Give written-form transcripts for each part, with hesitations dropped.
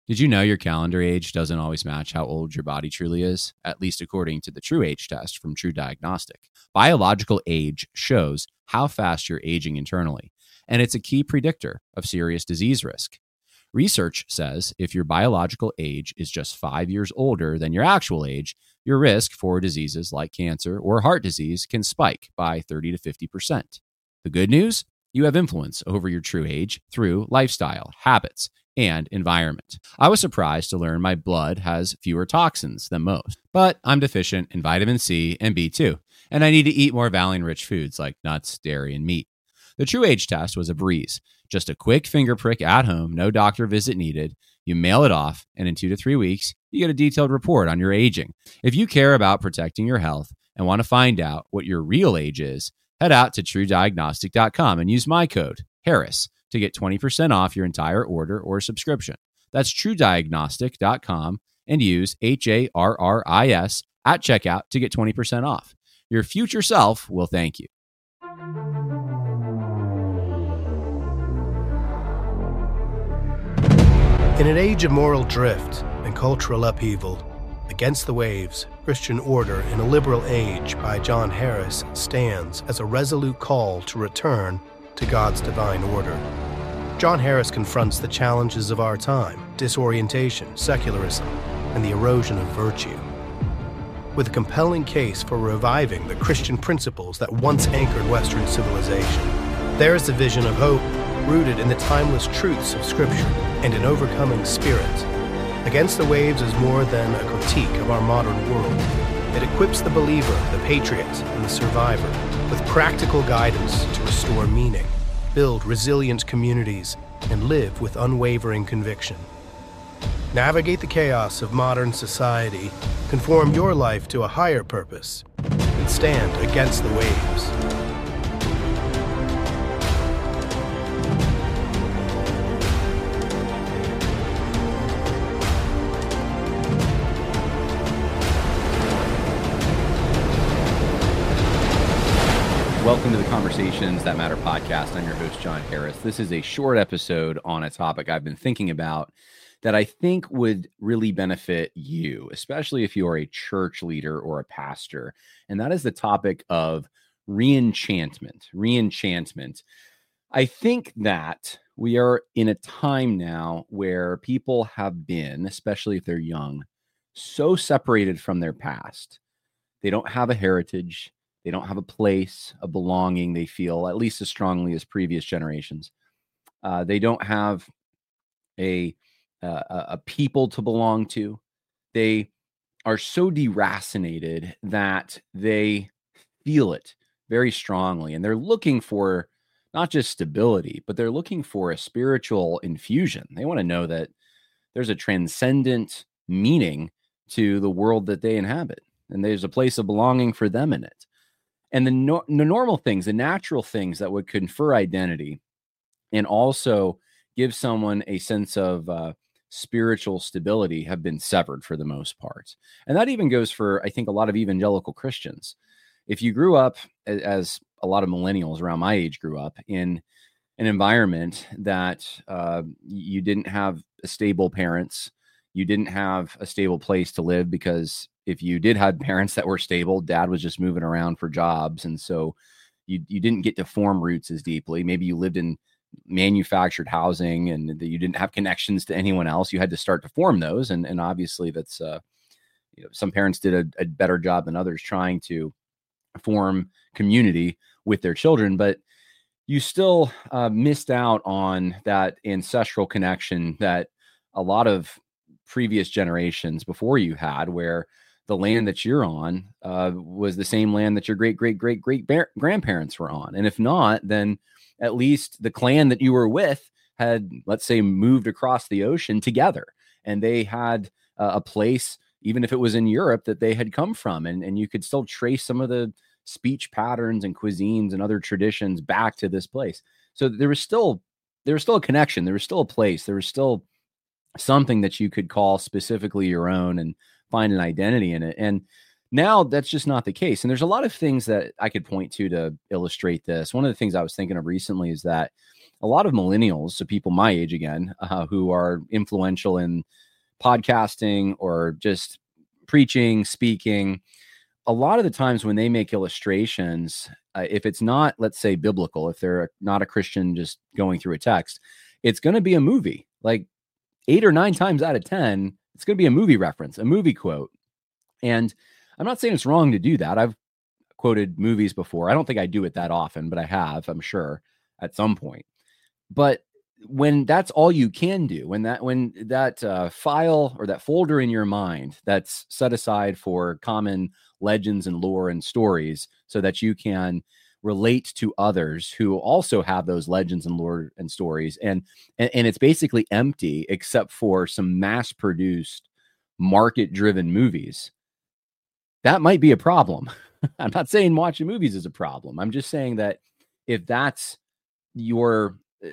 Did you know your calendar age doesn't always match how old your body truly is, at least according to the True Age test from True Diagnostic? Biological age shows how fast you're aging internally, and it's a key predictor of serious disease risk. Research says if your biological age is just 5 years older than your actual age, your risk for diseases like cancer or heart disease can spike by 30 to 50%. The good news? You have influence over your true age through lifestyle, habits, and environment. I was surprised to learn my blood has fewer toxins than most, but I'm deficient in vitamin C and B2, and I need to eat more valine-rich foods like nuts, dairy, and meat. The True Age test was a breeze. Just a quick finger prick at home, no doctor visit needed. You mail it off, and in 2 to 3 weeks, you get a detailed report on your aging. If you care about protecting your health and want to find out what your real age is, head out to TrueDiagnostic.com and use my code, Harris, to get 20% off your entire order or subscription. That's TrueDiagnostic.com and use HARRIS at checkout to get 20% off. Your future self will thank you. In an age of moral drift and cultural upheaval, Against the Waves, Christian Order in a Liberal Age by John Harris stands as a resolute call to return to God's divine order. John Harris confronts the challenges of our time, disorientation, secularism, and the erosion of virtue, with a compelling case for reviving the Christian principles that once anchored Western civilization. There is a vision of hope rooted in the timeless truths of Scripture and an overcoming spirit. Against the Waves is more than a critique of our modern world. It equips the believer, the patriot, and the survivor with practical guidance to restore meaning, build resilient communities, and live with unwavering conviction. Navigate the chaos of modern society, conform your life to a higher purpose, and stand against the waves. Welcome to the Conversations That Matter podcast. I'm your host, John Harris. This is a short episode on a topic I've been thinking about that I think would really benefit you, especially if you are a church leader or a pastor. And that is the topic of reenchantment. Reenchantment. I think that we are in a time now where people have been, especially if they're young, so separated from their past. They don't have a heritage. They don't have a place, a belonging, they feel, at least as strongly as previous generations. They don't have a people to belong to. They are so deracinated that they feel it very strongly. And they're looking for not just stability, but they're looking for a spiritual infusion. They want to know that there's a transcendent meaning to the world that they inhabit, and there's a place of belonging for them in it. And the normal things, the natural things that would confer identity and also give someone a sense of spiritual stability have been severed for the most part. And that even goes for, I think, a lot of evangelical Christians. If you grew up, as a lot of millennials around my age grew up, in an environment that you didn't have stable parents, you didn't have a stable place to live, because if you did have parents that were stable, dad was just moving around for jobs. And so you didn't get to form roots as deeply. Maybe you lived in manufactured housing and you didn't have connections to anyone else. You had to start to form those. And obviously that's, some parents did a better job than others trying to form community with their children, but you still missed out on that ancestral connection that a lot of previous generations before you had, where the land that you're on was the same land that your great-great-great-great-grandparents were on. And if not, then at least the clan that you were with had, let's say, moved across the ocean together. And they had a place, even if it was in Europe, that they had come from. And you could still trace some of the speech patterns and cuisines and other traditions back to this place. So there was still a connection. There was still a place. There was still something that you could call specifically your own and find an identity in it. And now that's just not the case. And there's a lot of things that I could point to illustrate this. One of the things I was thinking of recently is that a lot of millennials, so people my age again, who are influential in podcasting or just preaching, speaking, a lot of the times when they make illustrations, if it's not, let's say, biblical, if they're not a Christian just going through a text, it's going to be a movie. Like 8 or 9 times out of 10, it's going to be a movie reference, a movie quote. And I'm not saying it's wrong to do that. I've quoted movies before. I don't think I do it that often, but I have, I'm sure, at some point. But when that's all you can do, when that file or that folder in your mind that's set aside for common legends and lore and stories so that you can relate to others who also have those legends and lore and stories, and it's basically empty except for some mass-produced, market-driven movies, that might be a problem. I'm not saying watching movies is a problem. I'm just saying that if that's your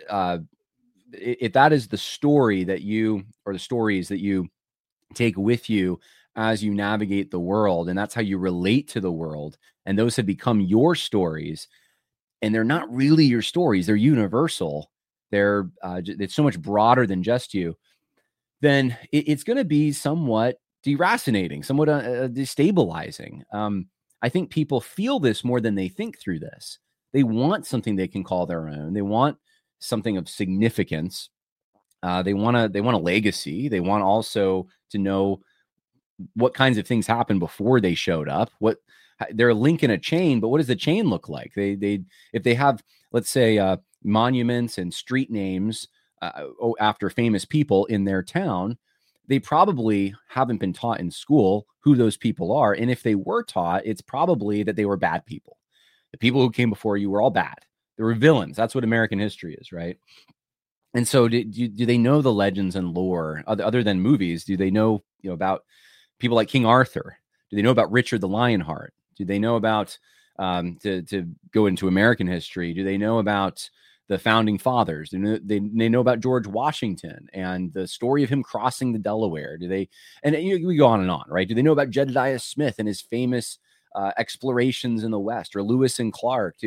if that is the story that you, or the stories that you take with you as you navigate the world, and that's how you relate to the world, and those have become your stories, and they're not really your stories, they're universal, they're it's so much broader than just you, then it's going to be somewhat deracinating, somewhat destabilizing. I think people feel this more than they think through this. They want something they can call their own. They want something of significance. They want a legacy. They want also to know what kinds of things happened before they showed up. What they're a link in a chain, but what does the chain look like? They if they have, let's say, monuments and street names after famous people in their town, they probably haven't been taught in school who those people are. And if they were taught, it's probably that they were bad people. The people who came before you were all bad. They were villains. That's what American history is, right? And so do they know the legends and lore other than movies? Do they know, about people like King Arthur? Do they know about Richard the Lionheart? Do they know about, to go into American history, do they know about the founding fathers? They know about George Washington and the story of him crossing the Delaware? Do they, and we go on, right? Do they know about Jedediah Smith and his famous explorations in the West, or Lewis and Clark?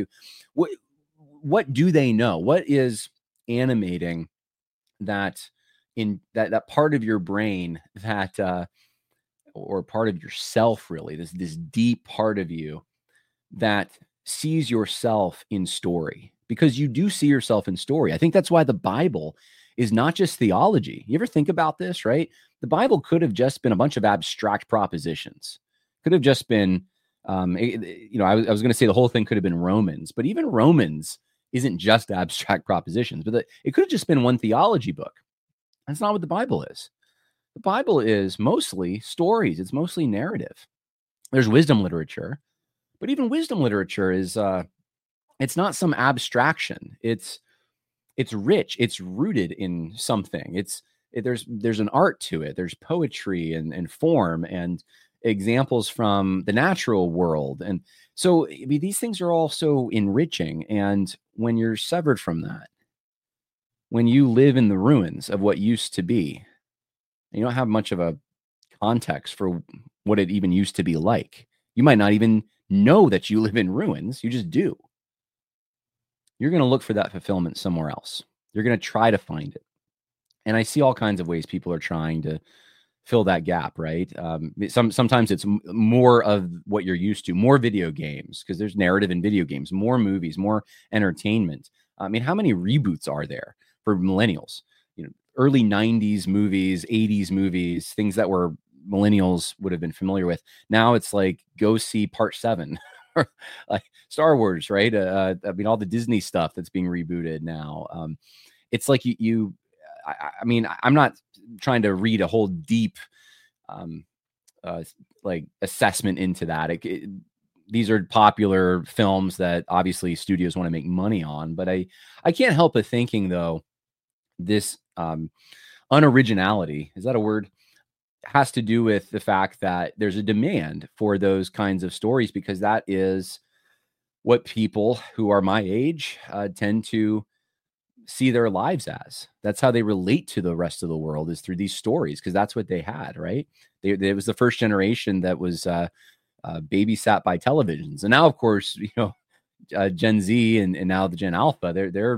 What do they know? What is animating that in that part of your brain that or part of yourself, really, this deep part of you that sees yourself in story? Because you do see yourself in story. I think that's why the Bible is not just theology. You ever think about this, right? The Bible could have just been a bunch of abstract propositions. Could have just been, I was going to say the whole thing could have been Romans, but even Romans isn't just abstract propositions, but it could have just been one theology book. That's not what the Bible is. The Bible is mostly stories. It's mostly narrative. There's wisdom literature, but even wisdom literature is, it's not some abstraction. It's rich. It's rooted in something. There's an art to it. There's poetry and form and examples from the natural world. And so these things are all so enriching. And when you're severed from that, when you live in the ruins of what used to be, you don't have much of a context for what it even used to be like. You might not even know that you live in ruins. You just do. You're going to look for that fulfillment somewhere else. You're going to try to find it. And I see all kinds of ways people are trying to fill that gap, right? Sometimes it's more of what you're used to, more video games, because there's narrative in video games, more movies, more entertainment. I mean, how many reboots are there for millennials? Early 90s movies, 80s movies, things that were millennials would have been familiar with. Now it's like, go see part 7, like Star Wars, right? All the Disney stuff that's being rebooted now. It's like I'm not trying to read a whole deep, like assessment into that. These are popular films that obviously studios want to make money on, but I can't help but thinking, though, this unoriginality, is that a word? Has to do with the fact that there's a demand for those kinds of stories, because that is what people who are my age tend to see their lives as. That's how they relate to the rest of the world, is through these stories, because that's what they had, right? It was the first generation that was babysat by televisions. And now, of course, Gen Z and now the Gen Alpha,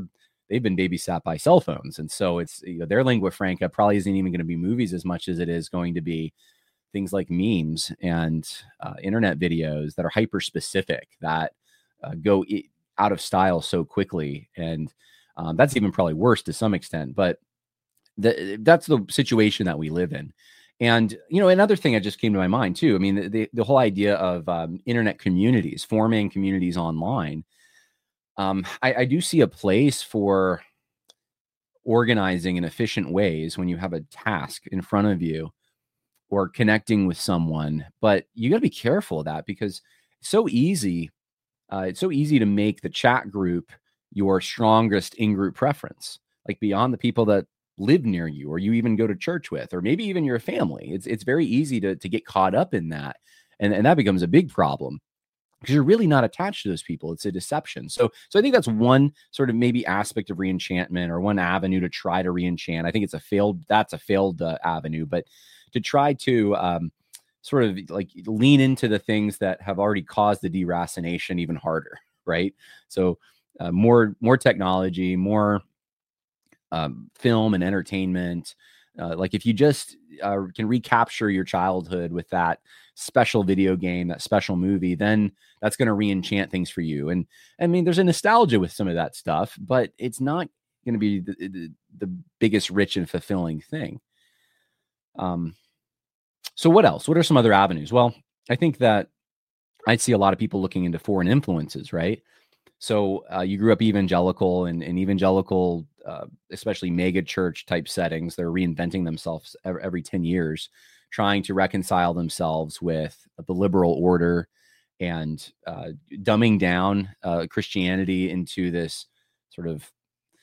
they've been babysat by cell phones. And so it's, their lingua franca probably isn't even going to be movies as much as it is going to be things like memes and internet videos that are hyper specific, that go out of style so quickly. And that's even probably worse to some extent, but that's the situation that we live in. And, another thing that just came to my mind too, I mean, the whole idea of internet communities, forming communities online. I do see a place for organizing in efficient ways when you have a task in front of you or connecting with someone, but you got to be careful of that, because it's so easy. It's so easy to make the chat group your strongest in-group preference, like beyond the people that live near you or you even go to church with, or maybe even your family. It's very easy to get caught up in that. And that becomes a big problem because you're really not attached to those people. It's a deception. So I think that's one sort of maybe aspect of reenchantment, or one avenue to try to reenchant. I think that's a failed avenue, but to try to sort of like lean into the things that have already caused the deracination even harder, right? So more technology, more film and entertainment. Like if you just can recapture your childhood with that special video game, that special movie, then that's going to re-enchant things for you. And I mean, there's a nostalgia with some of that stuff, but it's not going to be the biggest rich and fulfilling thing. So what else? What are some other avenues? Well, I think that I'd see a lot of people looking into foreign influences, right? So you grew up evangelical, and evangelical, especially mega church type settings, they're reinventing themselves every 10 years, trying to reconcile themselves with the liberal order and dumbing down Christianity into this sort of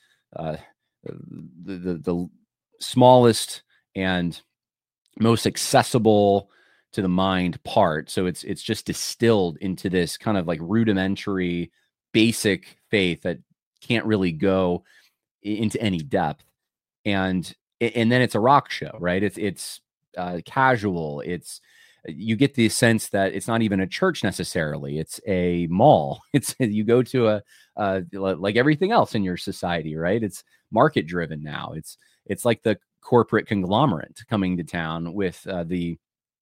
the smallest and most accessible to the mind part. So it's just distilled into this kind of like rudimentary, basic faith that can't really go into any depth. And then it's a rock show, right? It's casual. You get the sense that it's not even a church necessarily. It's a mall. You go to like everything else in your society, right? It's market driven now. It's like the corporate conglomerate coming to town with the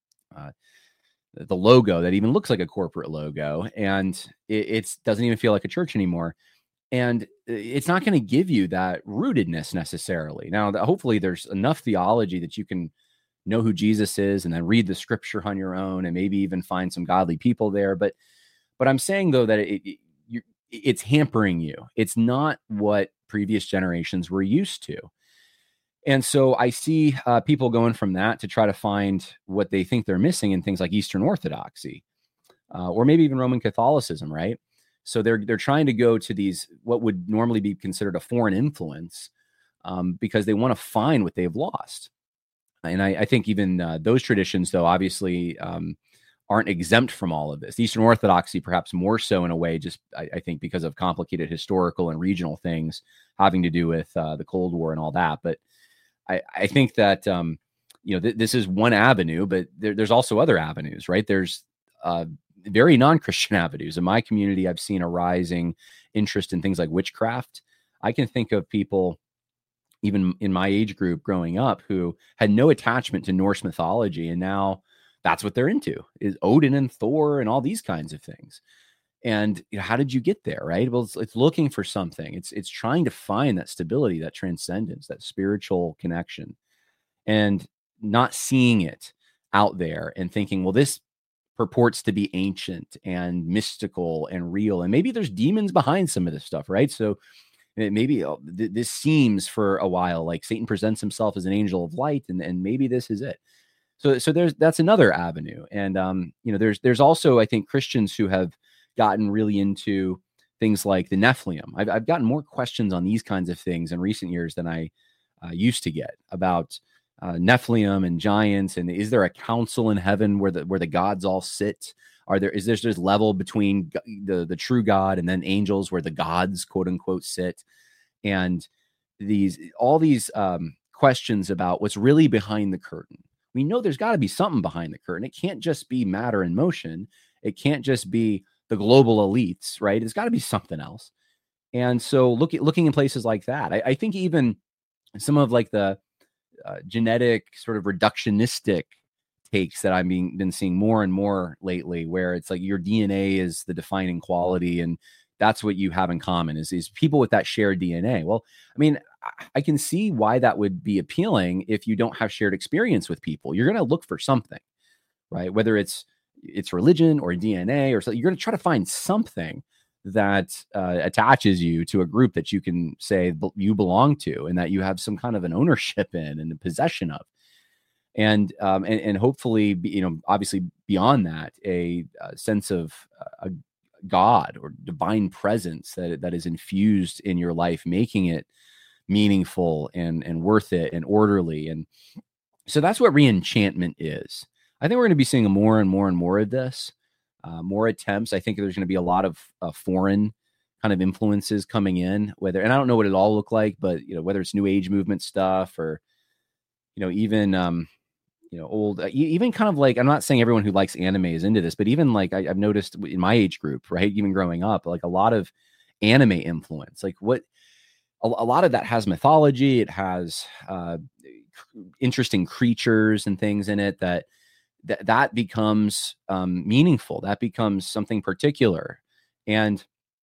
logo that even looks like a corporate logo, and it doesn't even feel like a church anymore. And it's not going to give you that rootedness necessarily. Now, hopefully there's enough theology that you can know who Jesus is and then read the scripture on your own and maybe even find some godly people there. But I'm saying, though, that it's hampering you. It's not what previous generations were used to. And so I see people going from that to try to find what they think they're missing in things like Eastern Orthodoxy or maybe even Roman Catholicism, right? So they're trying to go to these, what would normally be considered a foreign influence, because they want to find what they've lost. And I think even those traditions, though, obviously aren't exempt from all of this. Eastern Orthodoxy, perhaps more so in a way, just I think because of complicated historical and regional things having to do with the Cold War and all that. But I think that, this is one avenue, but there's also other avenues, right? There's very non-Christian avenues. In my community, I've seen a rising interest in things like witchcraft. I can think of people, even in my age group growing up, who had no attachment to Norse mythology, and now that's what they're into, is Odin and Thor and all these kinds of things. And how did you get there, right? Well, it's looking for something. It's trying to find that stability, that transcendence, that spiritual connection, and not seeing it out there and thinking, well, this purports to be ancient and mystical and real, and maybe there's demons behind some of this stuff, right? So maybe this seems for a while like Satan presents himself as an angel of light, and maybe this is it. So that's another avenue. And there's also, I think, Christians who have gotten really into things like the Nephilim. I've gotten more questions on these kinds of things in recent years than I used to get about Nephilim and giants. And is there a council in heaven where the gods all sit? Is there this level between the true God and then angels where the gods, quote unquote, sit? And all these questions about what's really behind the curtain. We know there's got to be something behind the curtain. It can't just be matter in motion. It can't just be the global elites, right? It's got to be something else. And so looking in places like that, I think even some of like the genetic sort of reductionistic takes that I've been seeing more and more lately, where it's like your DNA is the defining quality, and that's what you have in common is people with that shared DNA. Well, I mean, I can see why that would be appealing if you don't have shared experience with people. You're going to look for something, right? Whether it's religion or DNA or something, you're going to try to find something that attaches you to a group that you can say you belong to and that you have some kind of an ownership in and a possession of. And hopefully, obviously beyond that, a sense of a God or divine presence that is infused in your life, making it meaningful and worth it and orderly. And so that's what reenchantment is. I think we're going to be seeing more and more and more of this, more attempts. I think there's going to be a lot of foreign kind of influences coming in, and I don't know what it all look like, but whether it's New Age movement stuff or even old, even kind of like, I'm not saying everyone who likes anime is into this, but even like I've noticed in my age group, right, even growing up, like a lot of anime influence, like a lot of that has mythology. It has interesting creatures and things in it that becomes meaningful. That becomes something particular. And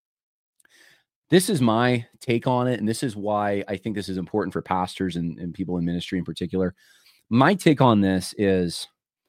this is my take on it. And this is why I think this is important for pastors and people in ministry in particular. My take on this is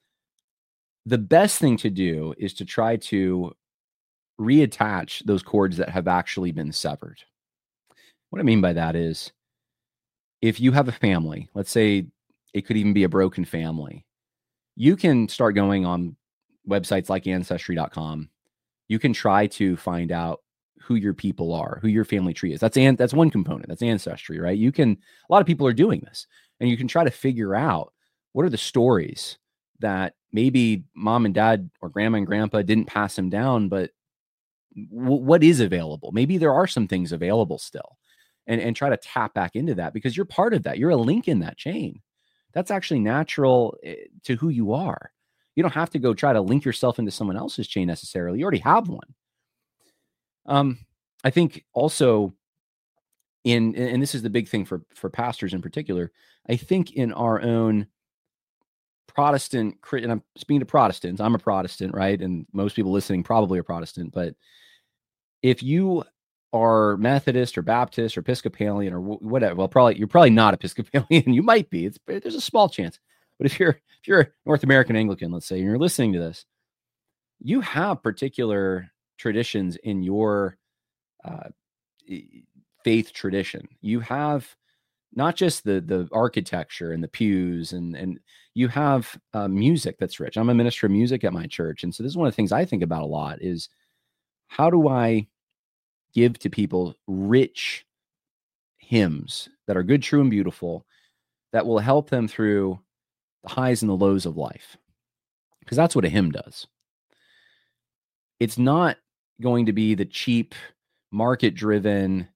the best thing to do is to try to reattach those cords that have actually been severed. What I mean by that is, if you have a family, let's say it could even be a broken family, you can start going on websites like ancestry.com. You can try to find out who your people are, who your family tree is. That's one component. That's ancestry, right? A lot of people are doing this, and you can try to figure out what are the stories that maybe mom and dad or grandma and grandpa didn't pass them down, but what is available? Maybe there are some things available still, and try to tap back into that, because you're part of that. You're a link in that chain. That's actually natural to who you are. You don't have to go try to link yourself into someone else's chain necessarily. You already have one. I think also and this is the big thing for pastors in particular, I think in our own Protestant, and I'm speaking to Protestants, I'm a Protestant, right? And most people listening probably are Protestant, but if you are Methodist or Baptist or Episcopalian or whatever, well, you're probably not Episcopalian. You might be. There's a small chance. But if you're a North American Anglican, let's say, and you're listening to this, you have particular traditions in your faith tradition. You have not just the architecture and the pews, and you have music that's rich. I'm a minister of music at my church, and so this is one of the things I think about a lot is, how do I give to people rich hymns that are good, true, and beautiful, that will help them through the highs and the lows of life? Because that's what a hymn does. It's not going to be the cheap, market-driven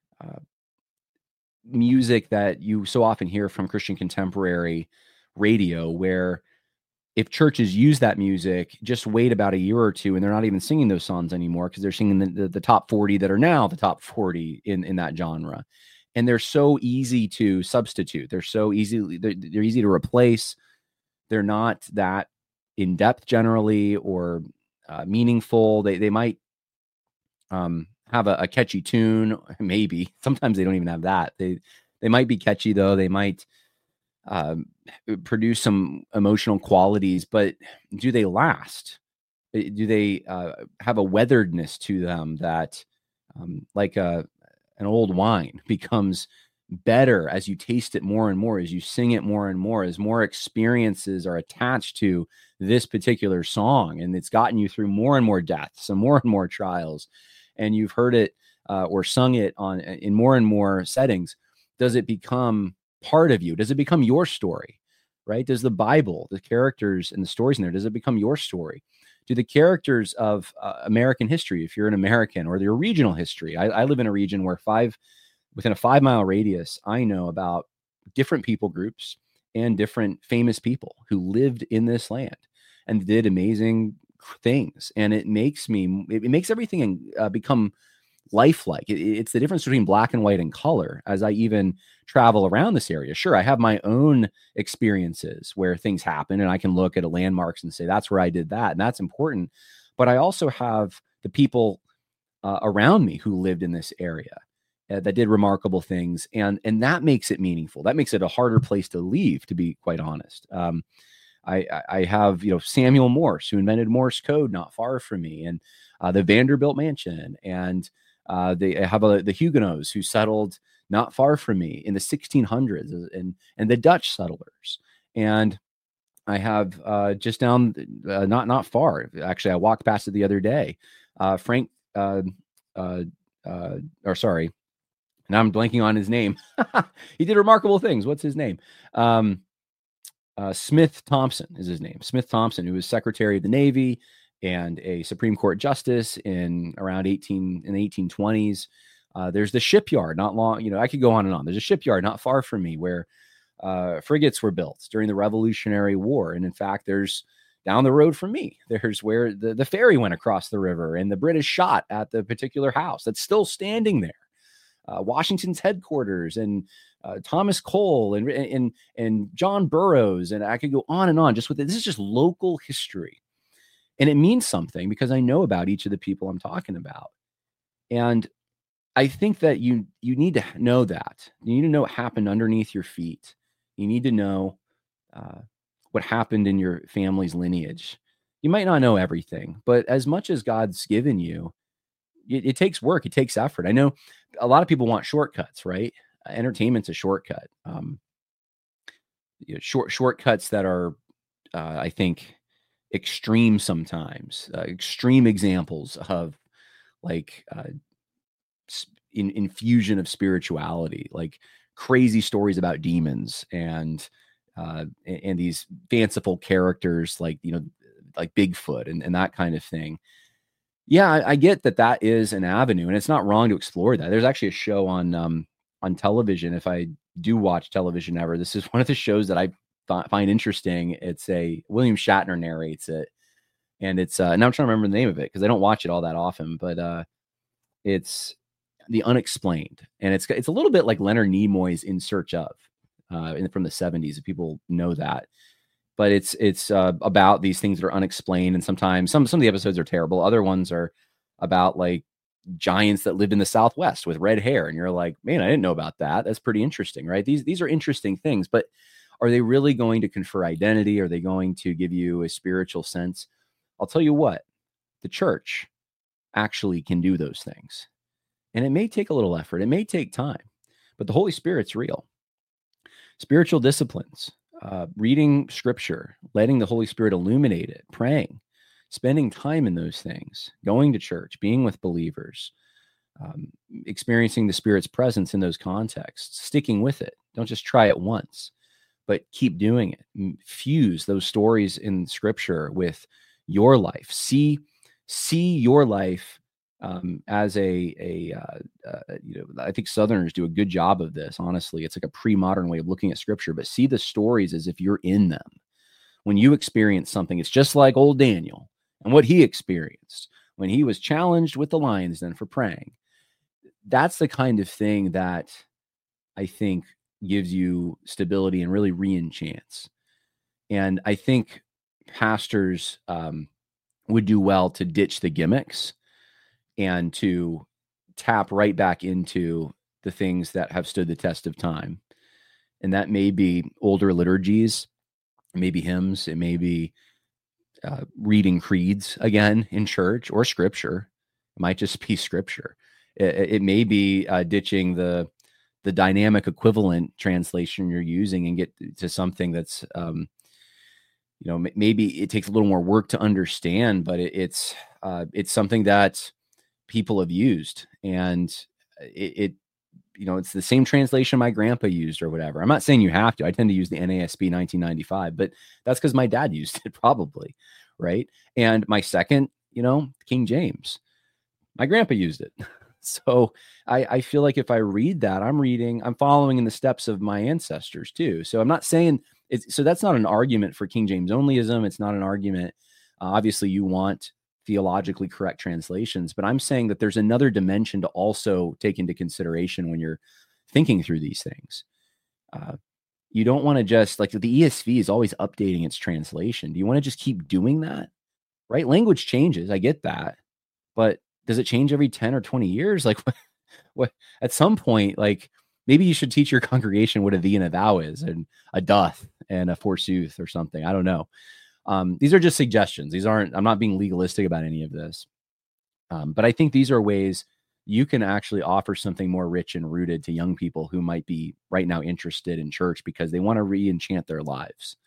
music that you so often hear from Christian contemporary radio, where if churches use that music, just wait about a year or two and they're not even singing those songs anymore, because they're singing the top 40 that are now the top 40 in that genre. And they're so easy to substitute. They're easy to replace. They're not that in depth generally or meaningful. They might have a catchy tune, maybe. Sometimes they don't even have that. They might be catchy though. They might produce some emotional qualities, but do they last? Do they have a weatheredness to them that, like an old wine, becomes better as you taste it more and more, as you sing it more and more, as more experiences are attached to this particular song, and it's gotten you through more and more deaths and more trials, and you've heard it or sung it in more and more settings. Does it become part of you? Does it become your story, right? Does the Bible, the characters and the stories in there, does it become your story? Do the characters of American history, if you're an American, or your regional history? I live in a region where within a 5-mile radius, I know about different people groups and different famous people who lived in this land and did amazing things. And it makes everything become lifelike. It's the difference between black and white and color. As I even travel around this area, sure, I have my own experiences where things happen and I can look at a landmarks and say, that's where I did that. And that's important. But I also have the people around me who lived in this area that did remarkable things. And that makes it meaningful. That makes it a harder place to leave, to be quite honest. I have, Samuel Morse, who invented Morse code not far from me, and the Vanderbilt Mansion, and they have the Huguenots who settled not far from me in the 1600s, and the Dutch settlers. And I have just down, not far, actually, I walked past it the other day. Frank, sorry, now I'm blanking on his name. He did remarkable things. What's his name? Smith Thompson is his name. Smith Thompson, who was Secretary of the Navy and a Supreme Court Justice in the 1820s. There's the shipyard not long, I could go on and on. There's a shipyard not far from me where frigates were built during the Revolutionary War. And in fact, there's down the road from me, there's where the ferry went across the river and the British shot at the particular house that's still standing there. Washington's headquarters, and Thomas Cole and John Burroughs. And I could go on and on just with it. This is just local history. And it means something because I know about each of the people I'm talking about. And I think that you need to know that. You need to know what happened underneath your feet. You need to know what happened in your family's lineage. You might not know everything, but as much as God's given you, it takes work. It takes effort. I know a lot of people want shortcuts, right? Entertainment's a shortcut. Shortcuts that are, I think, extreme sometimes. Extreme examples of infusion of spirituality, like crazy stories about demons and these fanciful characters like Bigfoot and that kind of thing. Yeah, I get that is an avenue, and it's not wrong to explore that. There's actually a show on television. If I do watch television ever, this is one of the shows that I find interesting. It's William Shatner narrates it, and it's now I'm trying to remember the name of it because I don't watch it all that often, but it's The Unexplained, and it's a little bit like Leonard Nimoy's In Search Of from the 70s, if people know that. But it's about these things that are unexplained, and sometimes some of the episodes are terrible. Other ones are about like giants that lived in the Southwest with red hair, and you're like, man, I didn't know about that. That's pretty interesting, right? These are interesting things, but are they really going to confer identity? Are they going to give you a spiritual sense? I'll tell you what, the church actually can do those things, and it may take a little effort. It may take time, but the Holy Spirit's real. Spiritual disciplines. Reading scripture, letting the Holy Spirit illuminate it, praying, spending time in those things, going to church, being with believers, experiencing the Spirit's presence in those contexts, sticking with it. Don't just try it once, but keep doing it. Fuse those stories in scripture with your life. See your life as I think Southerners do a good job of this. Honestly, it's like a pre-modern way of looking at scripture, but see the stories as if you're in them. When you experience something, it's just like old Daniel and what he experienced when he was challenged with the lions then for praying. That's the kind of thing that I think gives you stability and really re-enchants. And I think pastors would do well to ditch the gimmicks and to tap right back into the things that have stood the test of time. And that may be older liturgies, it may be hymns, it may be reading creeds again in church or scripture. It might just be scripture. It may be ditching the dynamic equivalent translation you're using and get to something that's, maybe it takes a little more work to understand, but it's something that people have used, and it's the same translation my grandpa used or whatever. I'm not saying you have to. I tend to use the NASB 1995, but that's because my dad used it probably, right? And my second, King James, my grandpa used it. So I feel like if I read that, I'm following in the steps of my ancestors too. So I'm not saying so that's not an argument for King James onlyism. It's not an argument. Obviously you want theologically correct translations, but I'm saying that there's another dimension to also take into consideration when you're thinking through these things. You don't want to just, like, the ESV is always updating its translation. Do you want to just keep doing that? Right? Language changes. I get that. But does it change every 10 or 20 years? Like, what at some point, like, maybe you should teach your congregation what a thee and a thou is, and a doth and a forsooth or something. I don't know. These are just suggestions. I'm not being legalistic about any of this. But I think these are ways you can actually offer something more rich and rooted to young people who might be right now interested in church because they want to re-enchant their lives.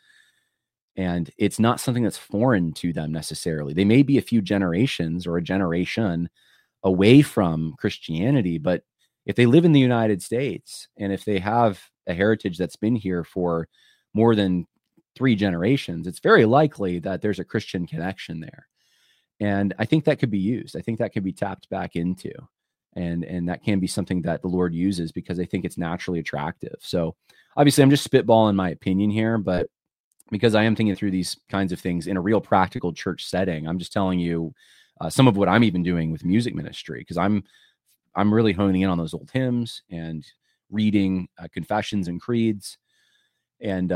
And it's not something that's foreign to them necessarily. They may be a few generations or a generation away from Christianity, but if they live in the United States and if they have a heritage that's been here for more than 3 generations, it's very likely that there's a Christian connection there. And I think that could be used. I think that could be tapped back into. And that can be something that the Lord uses because I think it's naturally attractive. So obviously I'm just spitballing my opinion here, but because I am thinking through these kinds of things in a real practical church setting, I'm just telling you some of what I'm even doing with music ministry, because I'm really honing in on those old hymns and reading confessions and creeds. And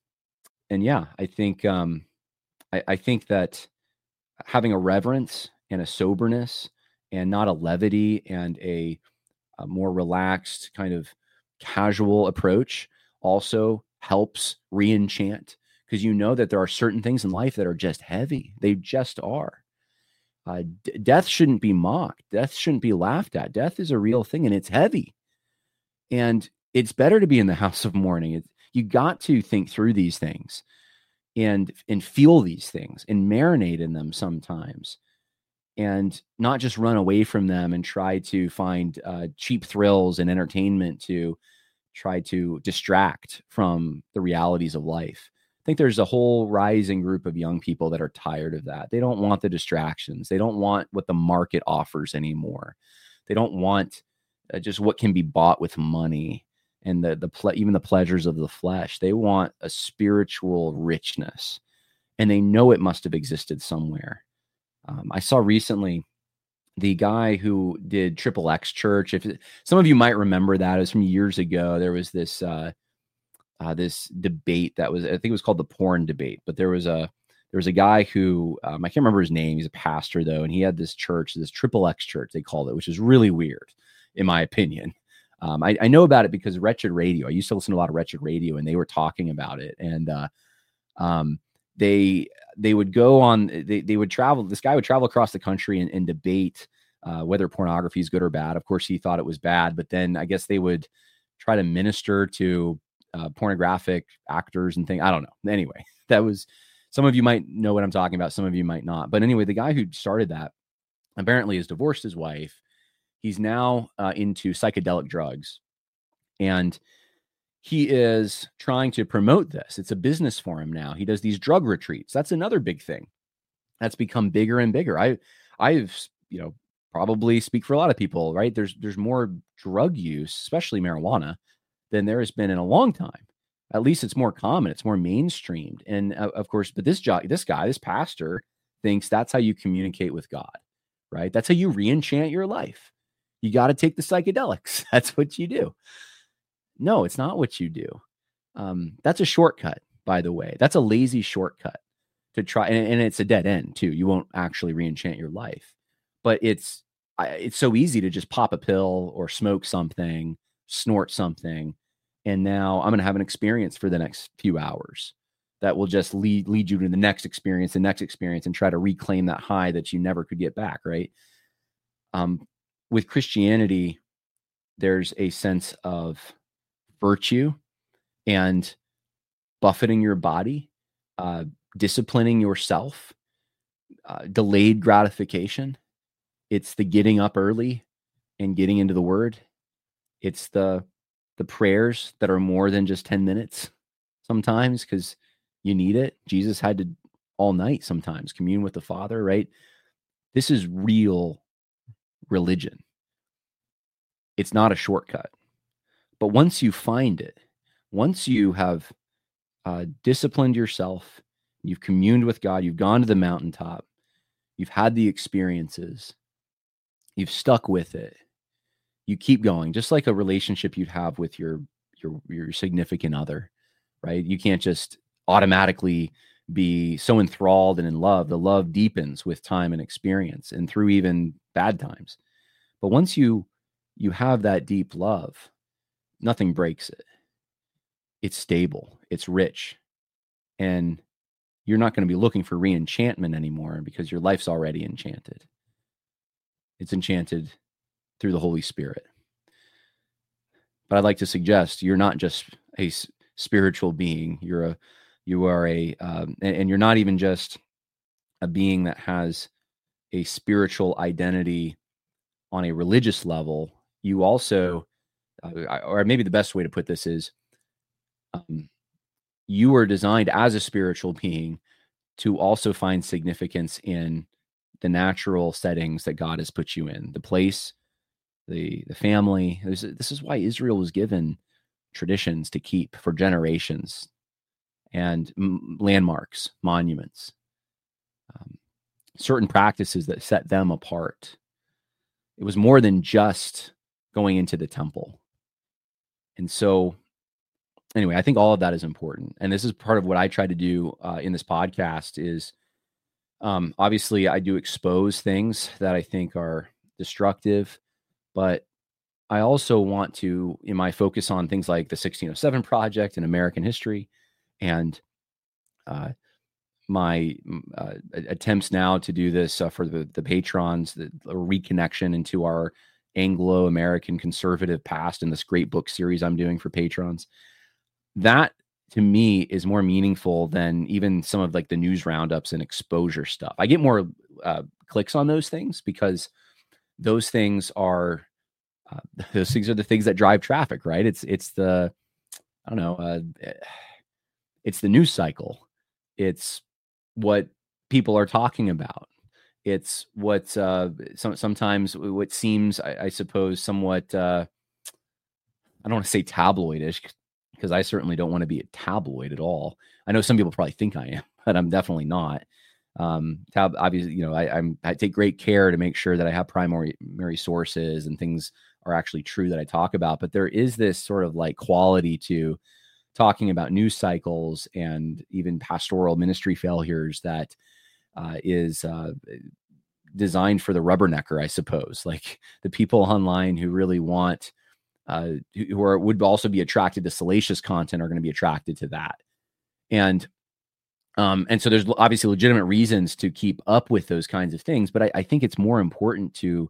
yeah, I think I think that having a reverence and a soberness and not a levity and a more relaxed kind of casual approach also helps re-enchant, because you know that there are certain things in life that are just heavy. They just are. Death shouldn't be mocked. Death shouldn't be laughed at. Death is a real thing and it's heavy. And it's better to be in the house of mourning. You got to think through these things and feel these things and marinate in them sometimes, and not just run away from them and try to find cheap thrills and entertainment to try to distract from the realities of life. I think there's a whole rising group of young people that are tired of that. They don't want the distractions. They don't want what the market offers anymore. They don't want just what can be bought with money and even the pleasures of the flesh. They want a spiritual richness, and they know it must have existed somewhere. I saw recently the guy who did Triple X Church. If some of you might remember that, it was from years ago. There was this this debate that was, I think it was called the porn debate, but there was a guy who I can't remember his name. He's a pastor though, and he had this church, this Triple X Church they called it, which is really weird in my opinion. I know about it because Wretched Radio. I used to listen to a lot of Wretched Radio, and they were talking about it. And they would go on. They would travel. This guy would travel across the country and debate whether pornography is good or bad. Of course, he thought it was bad, but then I guess they would try to minister to pornographic actors and things. I don't know. Anyway, that was, some of you might know what I'm talking about. Some of you might not. But anyway, the guy who started that apparently has divorced his wife. He's now into psychedelic drugs, and he is trying to promote this. It's a business for him now. He does these drug retreats. That's another big thing that's become bigger and bigger. I've probably speak for a lot of people, right? There's more drug use, especially marijuana, than there has been in a long time. At least it's more common. It's more mainstreamed. And of course, but this pastor thinks that's how you communicate with God, right? That's how you re-enchant your life. You got to take the psychedelics. That's what you do. No, it's not what you do. That's a shortcut, by the way. That's a lazy shortcut to try. And it's a dead end too. You won't actually re-enchant your life, but it's so easy to just pop a pill or smoke something, snort something. And now I'm going to have an experience for the next few hours that will just lead you to the next experience, and try to reclaim that high that you never could get back. Right. With Christianity, there's a sense of virtue and buffeting your body, disciplining yourself, delayed gratification. It's the getting up early and getting into the word. It's the prayers that are more than just 10 minutes sometimes, because you need it. Jesus had to all night sometimes commune with the Father, right? This is real religion. It's not a shortcut. But once you find it, once you have disciplined yourself, you've communed with God, you've gone to the mountaintop, You've had the experiences. You've stuck with it. You keep going, just like a relationship you'd have with your significant other, right? You can't just automatically be so enthralled and in love. The love deepens with time and experience and through even bad times. But once you have that deep love, nothing breaks it. It's stable, it's rich, and you're not going to be looking for re-enchantment anymore because your life's already enchanted. It's enchanted through the Holy Spirit. But I'd like to suggest you're not just a spiritual being. And you're not even just a being that has a spiritual identity on a religious level. You also, or maybe the best way to put this is, you were designed as a spiritual being to also find significance in the natural settings that God has put you in, the place, the family. This is why Israel was given traditions to keep for generations and landmarks, monuments, certain practices that set them apart. It was more than just going into the temple. And so anyway, I think all of that is important. And this is part of what I try to do in this podcast is, obviously I do expose things that I think are destructive, but I also want to, in my focus on things like the 1607 Project and American history, and my attempts now to do this for the patrons, the reconnection into our Anglo-American conservative past in this great book series I'm doing for patrons. That to me is more meaningful than even some of like the news roundups and exposure stuff. I get more clicks on those things because those things are the things that drive traffic, right? It's the, I don't know, it's the news cycle. It's what people are talking about. It's what sometimes what seems, I suppose, somewhat, I don't want to say tabloidish, because I certainly don't want to be a tabloid at all. I know some people probably think I am, but I'm definitely not. Obviously, I take great care to make sure that I have primary sources and things are actually true that I talk about. But there is this sort of like quality to talking about news cycles and even pastoral ministry failures that is designed for the rubbernecker, I suppose. Like the people online who really want, would also be attracted to salacious content are going to be attracted to that. And so there's obviously legitimate reasons to keep up with those kinds of things, but I think it's more important to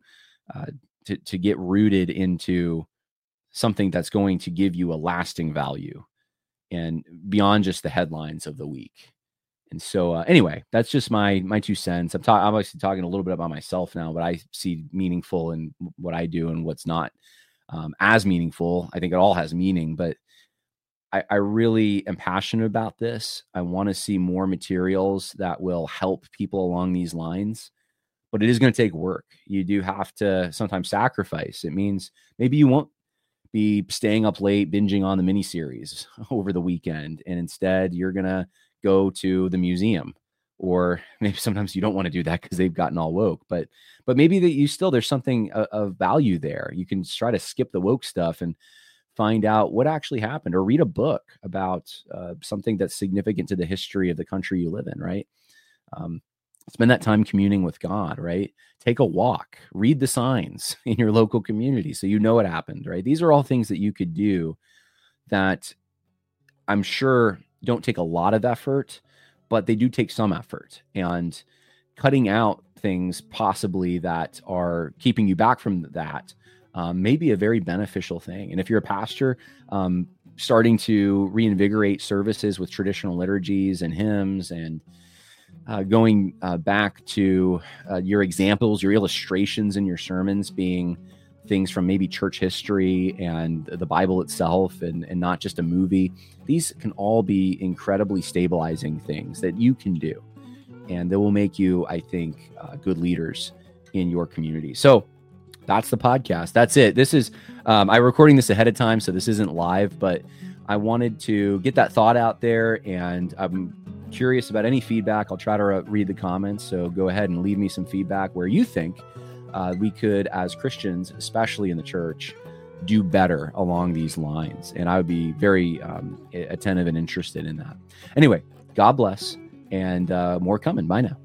get rooted into something that's going to give you a lasting value and beyond just the headlines of the week. And so anyway, that's just my 2 cents. I'm obviously talking a little bit about myself now, but I see meaningful in what I do and what's not as meaningful. I think it all has meaning, but I really am passionate about this. I want to see more materials that will help people along these lines, but it is going to take work. You do have to sometimes sacrifice. It means maybe you won't be staying up late, binging on the miniseries over the weekend. And instead you're going to go to the museum, or maybe sometimes you don't want to do that because they've gotten all woke, but maybe that there's something of value there. You can try to skip the woke stuff and find out what actually happened, or read a book about something that's significant to the history of the country you live in, right? Spend that time communing with God, right? Take a walk, read the signs in your local community so you know what happened, right? These are all things that you could do that I'm sure don't take a lot of effort, but they do take some effort. And cutting out things possibly that are keeping you back from that may be a very beneficial thing. And if you're a pastor, starting to reinvigorate services with traditional liturgies and hymns, and going back to your examples, your illustrations in your sermons being things from maybe church history and the Bible itself, and not just a movie. These can all be incredibly stabilizing things that you can do, and that will make you, I think, good leaders in your community. So that's the podcast. That's it. This is, I'm recording this ahead of time, so this isn't live, but I wanted to get that thought out there, and I'm curious about any feedback. I'll try to read the comments. So go ahead and leave me some feedback where you think we could, as Christians, especially in the church, do better along these lines. And I would be very attentive and interested in that. Anyway, God bless, and more coming. Bye now.